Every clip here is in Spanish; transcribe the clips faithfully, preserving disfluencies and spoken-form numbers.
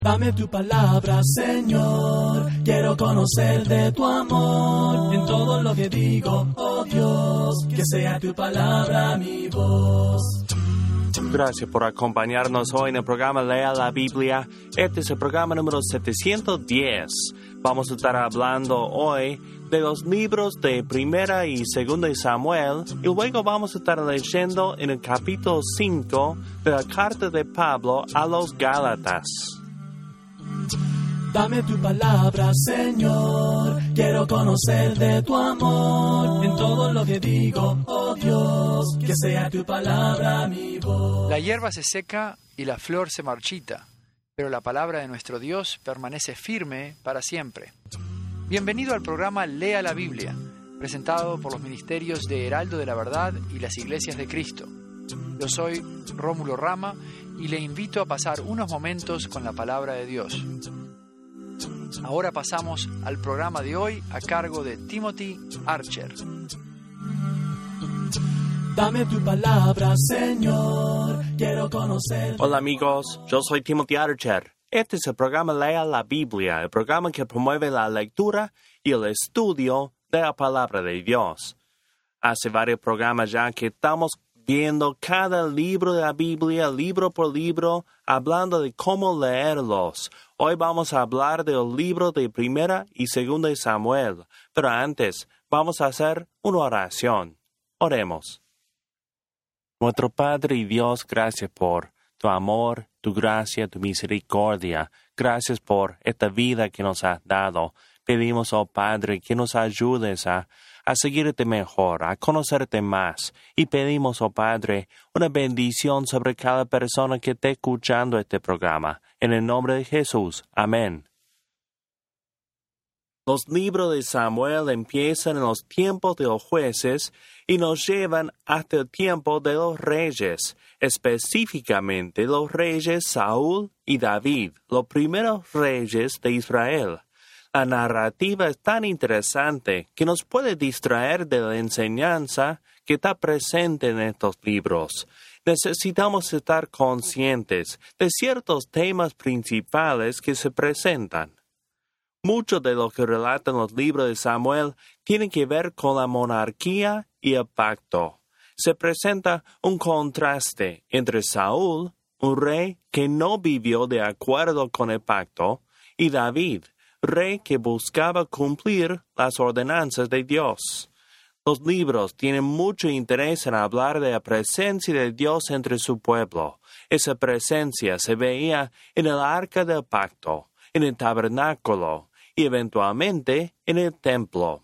Dame tu palabra, Señor, quiero conocer de tu amor. En todo lo que digo, oh Dios, que sea tu palabra mi voz. Gracias por acompañarnos hoy en el programa Lea la Biblia. Este es el programa número setecientos diez. Vamos a estar hablando hoy de los libros de Primera y Segunda de Samuel, y luego vamos a estar leyendo en el capítulo cinco de la carta de Pablo a los Gálatas. Dame tu palabra, Señor, quiero conocer de tu amor. En todo lo que digo, oh Dios, que sea tu palabra mi voz. La hierba se seca y la flor se marchita, pero la palabra de nuestro Dios permanece firme para siempre. Bienvenido al programa Lea la Biblia, presentado por los ministerios de Heraldo de la Verdad y las Iglesias de Cristo. Yo soy Rómulo Rama y le invito a pasar unos momentos con la palabra de Dios. Ahora pasamos al programa de hoy a cargo de Timothy Archer. Dame tu palabra, Señor, quiero conocer. Hola amigos, yo soy Timothy Archer. Este es el programa Lea la Biblia, el programa que promueve la lectura y el estudio de la palabra de Dios. Hace varios programas ya que estamos viendo cada libro de la Biblia, libro por libro, hablando de cómo leerlos. Hoy vamos a hablar del libro de Primera y Segunda de Samuel, pero antes vamos a hacer una oración. Oremos. Nuestro Padre y Dios, gracias por tu amor, tu gracia, tu misericordia. Gracias por esta vida que nos has dado. Pedimos, oh Padre, que nos ayudes a, a seguirte mejor, a conocerte más. Y pedimos, oh Padre, una bendición sobre cada persona que esté escuchando este programa. En el nombre de Jesús. Amén. Los libros de Samuel empiezan en los tiempos de los jueces y nos llevan hasta el tiempo de los reyes, específicamente los reyes Saúl y David, los primeros reyes de Israel. La narrativa es tan interesante que nos puede distraer de la enseñanza que está presente en estos libros. Necesitamos estar conscientes de ciertos temas principales que se presentan. Mucho de lo que relatan los libros de Samuel tiene que ver con la monarquía y el pacto. Se presenta un contraste entre Saúl, un rey que no vivió de acuerdo con el pacto, y David, rey que buscaba cumplir las ordenanzas de Dios. Los libros tienen mucho interés en hablar de la presencia de Dios entre su pueblo. Esa presencia se veía en el arca del pacto, en el tabernáculo y eventualmente en el templo.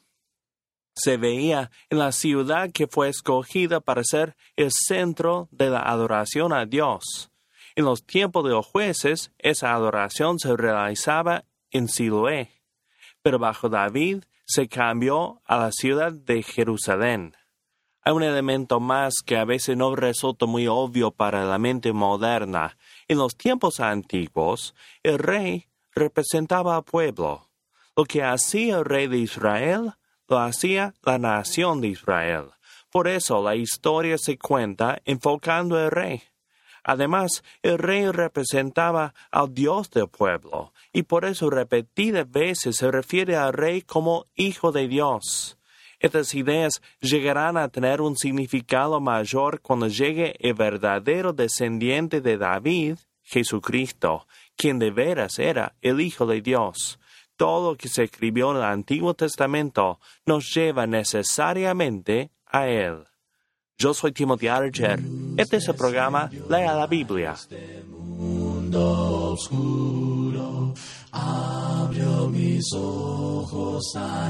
Se veía en la ciudad que fue escogida para ser el centro de la adoración a Dios. En los tiempos de los jueces, esa adoración se realizaba en Siloé, pero bajo David se cambió a la ciudad de Jerusalén. Hay un elemento más que a veces no resulta muy obvio para la mente moderna. En los tiempos antiguos, el rey representaba al pueblo. Lo que hacía el rey de Israel, lo hacía la nación de Israel. Por eso la historia se cuenta enfocando al rey. Además, el rey representaba al Dios del pueblo, y por eso repetidas veces se refiere al rey como hijo de Dios. Estas ideas llegarán a tener un significado mayor cuando llegue el verdadero descendiente de David, Jesucristo, quien de veras era el Hijo de Dios. Todo lo que se escribió en el Antiguo Testamento nos lleva necesariamente a Él. Yo soy Timothy Archer. Este es el programa Lea la Biblia. Este mundo oscuro abrió mis ojos a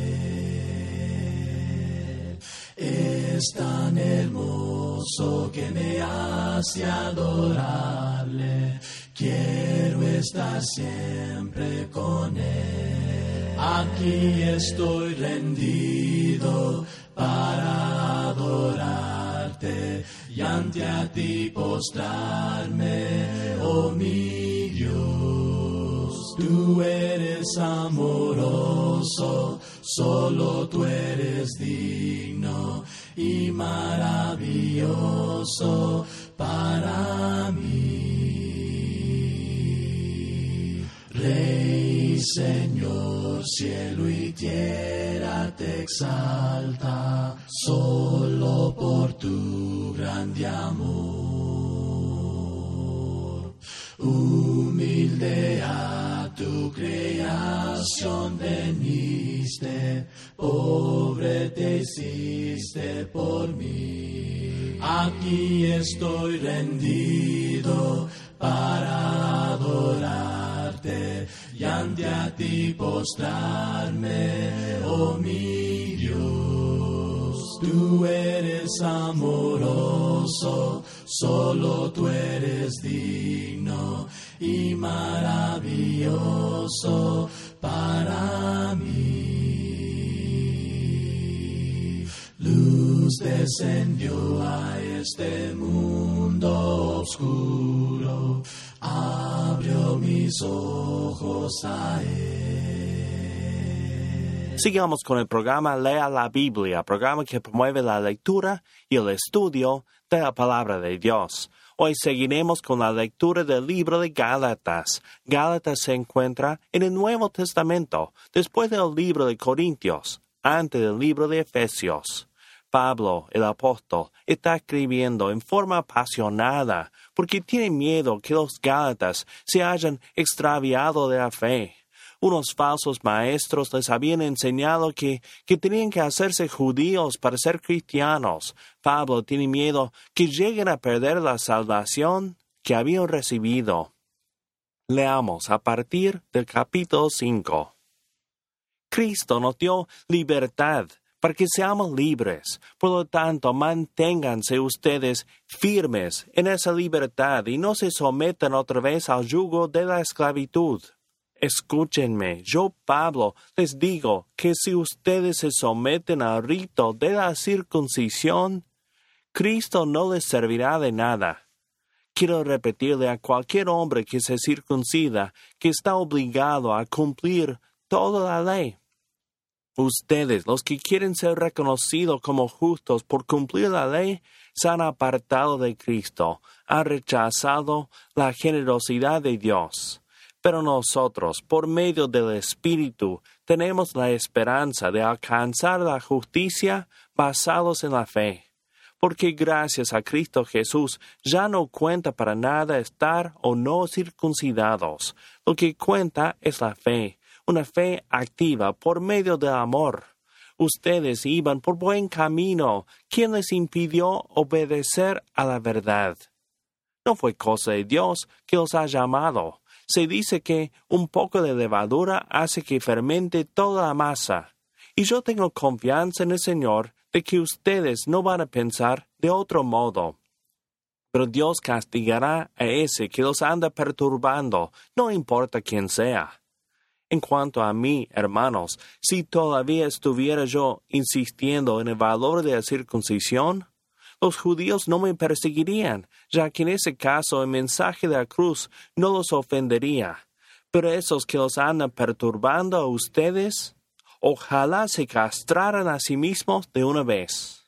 Él. Es tan hermoso que me hace adorarle. Quiero estar siempre con Él. Aquí estoy rendido para adorarte y ante a ti postrarme, oh mi Dios. Tú eres amoroso, solo tú eres digno y maravilloso para mí. Señor, cielo y tierra te exalta, solo por tu grande amor. Humilde a tu creación veniste, pobre te hiciste por mí. Aquí estoy rendido para adorarte y ante a ti postrarme, oh mi Dios. Tú eres amoroso, solo tú eres digno y maravilloso para mí. Luz descendió a este mundo oscuro, abrió mis ojos a él. Sigamos con el programa Lea la Biblia, programa que promueve la lectura y el estudio de la palabra de Dios. Hoy seguiremos con la lectura del libro de Gálatas. Gálatas se encuentra en el Nuevo Testamento, después del libro de Corintios, antes del libro de Efesios. Pablo, el apóstol, está escribiendo en forma apasionada porque tiene miedo que los gálatas se hayan extraviado de la fe. Unos falsos maestros les habían enseñado que, que tenían que hacerse judíos para ser cristianos. Pablo tiene miedo que lleguen a perder la salvación que habían recibido. Leamos a partir del capítulo cinco. Cristo nos dio libertad para que seamos libres. Por lo tanto, manténganse ustedes firmes en esa libertad y no se sometan otra vez al yugo de la esclavitud. Escúchenme, yo, Pablo, les digo que si ustedes se someten al rito de la circuncisión, Cristo no les servirá de nada. Quiero repetirle a cualquier hombre que se circuncida que está obligado a cumplir toda la ley. Ustedes, los que quieren ser reconocidos como justos por cumplir la ley, se han apartado de Cristo, han rechazado la generosidad de Dios. Pero nosotros, por medio del Espíritu, tenemos la esperanza de alcanzar la justicia basados en la fe. Porque gracias a Cristo Jesús ya no cuenta para nada estar o no circuncidados. Lo que cuenta es la fe. Una fe activa por medio del amor. Ustedes iban por buen camino. ¿Quién les impidió obedecer a la verdad? No fue cosa de Dios que os ha llamado. Se dice que un poco de levadura hace que fermente toda la masa. Y yo tengo confianza en el Señor de que ustedes no van a pensar de otro modo. Pero Dios castigará a ese que los anda perturbando, no importa quién sea. En cuanto a mí, hermanos, si todavía estuviera yo insistiendo en el valor de la circuncisión, los judíos no me perseguirían, ya que en ese caso el mensaje de la cruz no los ofendería. Pero esos que los andan perturbando a ustedes, ojalá se castraran a sí mismos de una vez.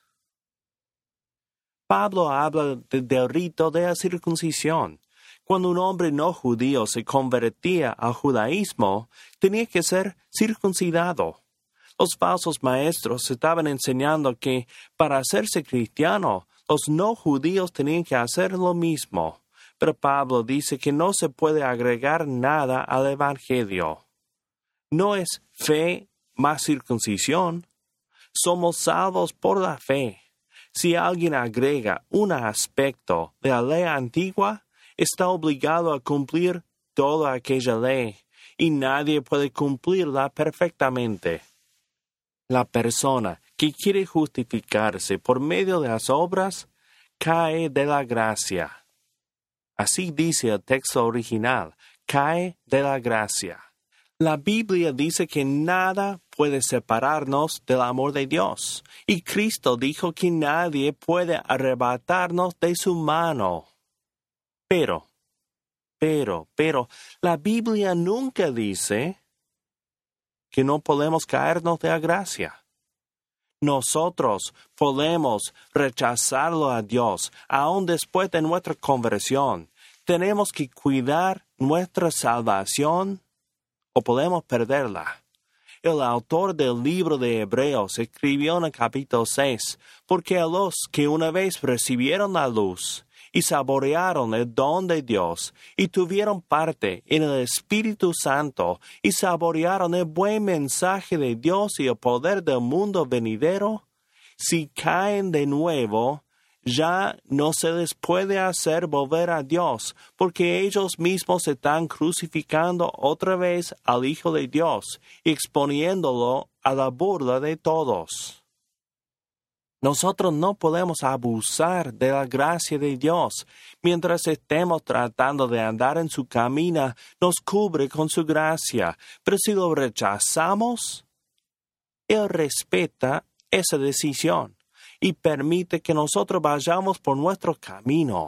Pablo habla de, del rito de la circuncisión. Cuando un hombre no judío se convertía al judaísmo, tenía que ser circuncidado. Los falsos maestros estaban enseñando que para hacerse cristiano, los no judíos tenían que hacer lo mismo. Pero Pablo dice que no se puede agregar nada al evangelio. No es fe más circuncisión. Somos salvos por la fe. Si alguien agrega un aspecto de la ley antigua, está obligado a cumplir toda aquella ley, y nadie puede cumplirla perfectamente. La persona que quiere justificarse por medio de las obras, cae de la gracia. Así dice el texto original, cae de la gracia. La Biblia dice que nada puede separarnos del amor de Dios, y Cristo dijo que nadie puede arrebatarnos de su mano. Pero, pero, pero, la Biblia nunca dice que no podemos caernos de la gracia. Nosotros podemos rechazarlo a Dios, aun después de nuestra conversión. Tenemos que cuidar nuestra salvación o podemos perderla. El autor del libro de Hebreos escribió en el capítulo seis, porque a los que una vez recibieron la luz y saborearon el don de Dios y tuvieron parte en el Espíritu Santo y saborearon el buen mensaje de Dios y el poder del mundo venidero, si caen de nuevo, ya no se les puede hacer volver a Dios, porque ellos mismos están crucificando otra vez al Hijo de Dios y exponiéndolo a la burla de todos. Nosotros no podemos abusar de la gracia de Dios. Mientras estemos tratando de andar en su camino, nos cubre con su gracia. Pero si lo rechazamos, Él respeta esa decisión y permite que nosotros vayamos por nuestro camino.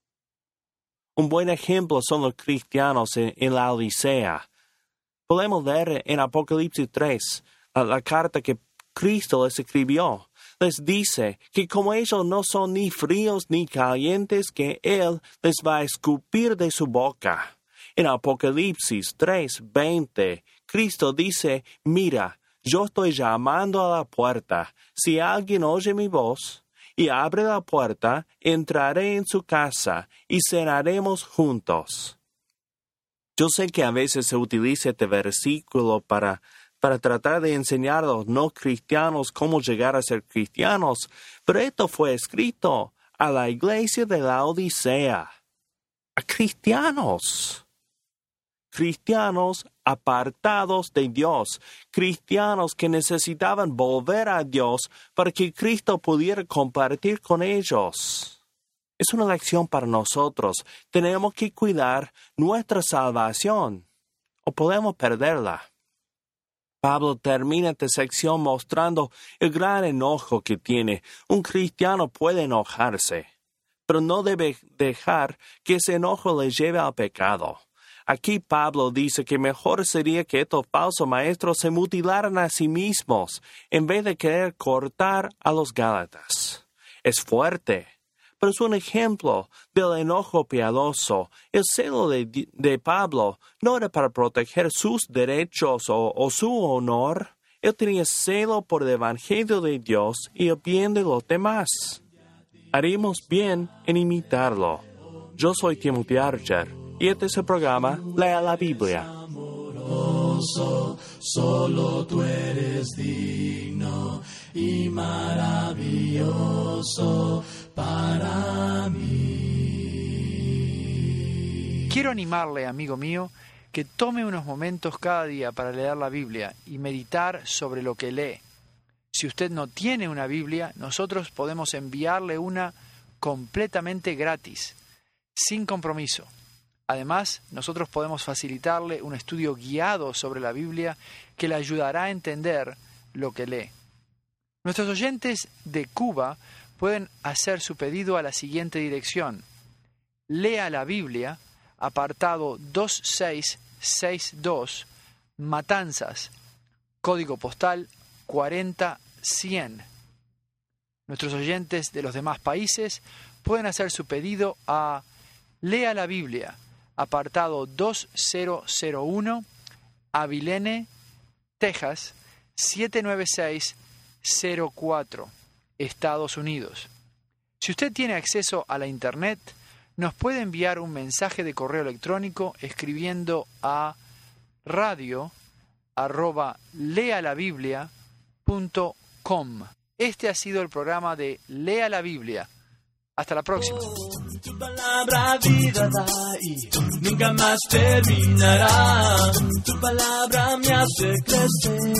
Un buen ejemplo son los cristianos en, en la Odisea. Podemos leer en Apocalipsis tres la, la carta que Cristo les escribió. Les dice que como ellos no son ni fríos ni calientes, que Él les va a escupir de su boca. En Apocalipsis tres veinte, Cristo dice, mira, yo estoy llamando a la puerta. Si alguien oye mi voz y abre la puerta, entraré en su casa y cenaremos juntos. Yo sé que a veces se utiliza este versículo para, para tratar de enseñar a los no cristianos cómo llegar a ser cristianos, pero esto fue escrito a la iglesia de la Odisea, a cristianos. Cristianos apartados de Dios, cristianos que necesitaban volver a Dios para que Cristo pudiera compartir con ellos. Es una lección para nosotros. Tenemos que cuidar nuestra salvación o podemos perderla. Pablo termina esta sección mostrando el gran enojo que tiene. Un cristiano puede enojarse, pero no debe dejar que ese enojo le lleve al pecado. Aquí Pablo dice que mejor sería que estos falsos maestros se mutilaran a sí mismos en vez de querer cortar a los Gálatas. Es fuerte, pero es un ejemplo del enojo piadoso. El celo de, de Pablo no era para proteger sus derechos o, o su honor. Él tenía celo por el Evangelio de Dios y el bien de los demás. Haríamos bien en imitarlo. Yo soy Timothy Archer. Y este es el programa Lea la Biblia. Amoroso, solo tú eres digno y maravilloso para mí. Quiero animarle, amigo mío, que tome unos momentos cada día para leer la Biblia y meditar sobre lo que lee. Si usted no tiene una Biblia, nosotros podemos enviarle una completamente gratis, sin compromiso. Además, nosotros podemos facilitarle un estudio guiado sobre la Biblia que le ayudará a entender lo que lee. Nuestros oyentes de Cuba pueden hacer su pedido a la siguiente dirección. Lea la Biblia, apartado dos seis seis dos, Matanzas, código postal cuarenta cien. Nuestros oyentes de los demás países pueden hacer su pedido a Lea la Biblia, apartado dos mil uno, Abilene, Texas, siete nueve seis cero cuatro, Estados Unidos. Si usted tiene acceso a la Internet, nos puede enviar un mensaje de correo electrónico escribiendo a radio arroba lealabiblia punto com. Este ha sido el programa de Lea la Biblia. Hasta la próxima. Tu palabra vida da y nunca más terminará. Tu palabra me hace crecer.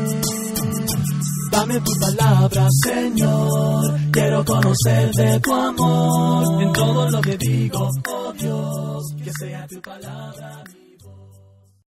Dame tu palabra, Señor. Quiero conocer de tu amor. En todo lo que digo, oh Dios, que sea tu palabra.